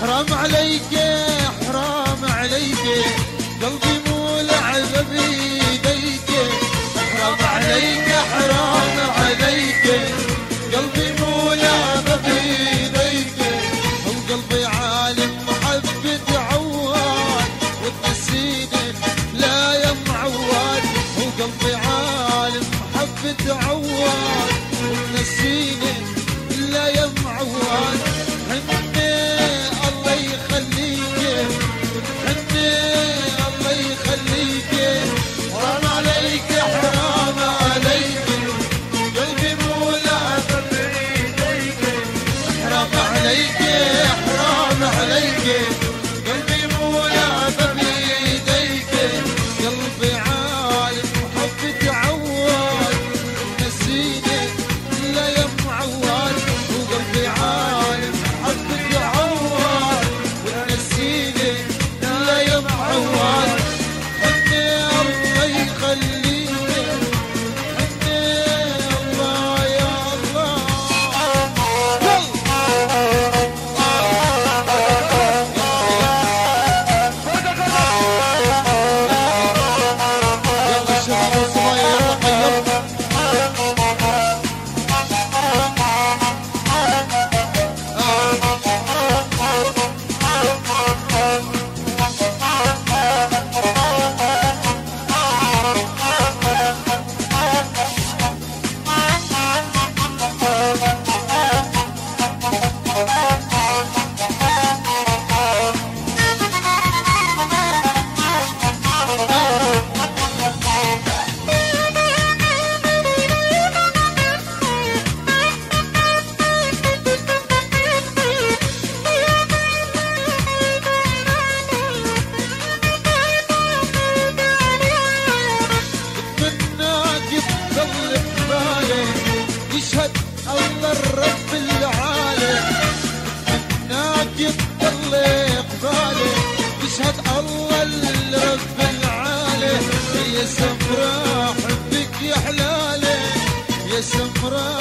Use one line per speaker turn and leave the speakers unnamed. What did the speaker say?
حرام عليك حرام عليك قلبي مولع بيديك حرام عليك حرام عليك قلبي مولع بيديك وقلبي عالم محبة عواد وتنسيني لا يا معواد وقلبي عالم محبة عواد وتنسيني لا يا معواد الله يخليك الله يخليك حرام عليك حرام عليك قلبي مولع بيديك حرام عليك حرام عليك قلبي مولع بيديك قلبي عالم محبة عواد نسيني لا يا معواد وقلبي عالم محبة عواد ونسيني لا يا معواد الله يخليك الله يا الله يلا شوفوا صبايا يلا قيمت يشهد الله الرب العالم منك يضل قباله يشهد الله الرب العالم يا سمراء حبك يا حلاله يا سمراء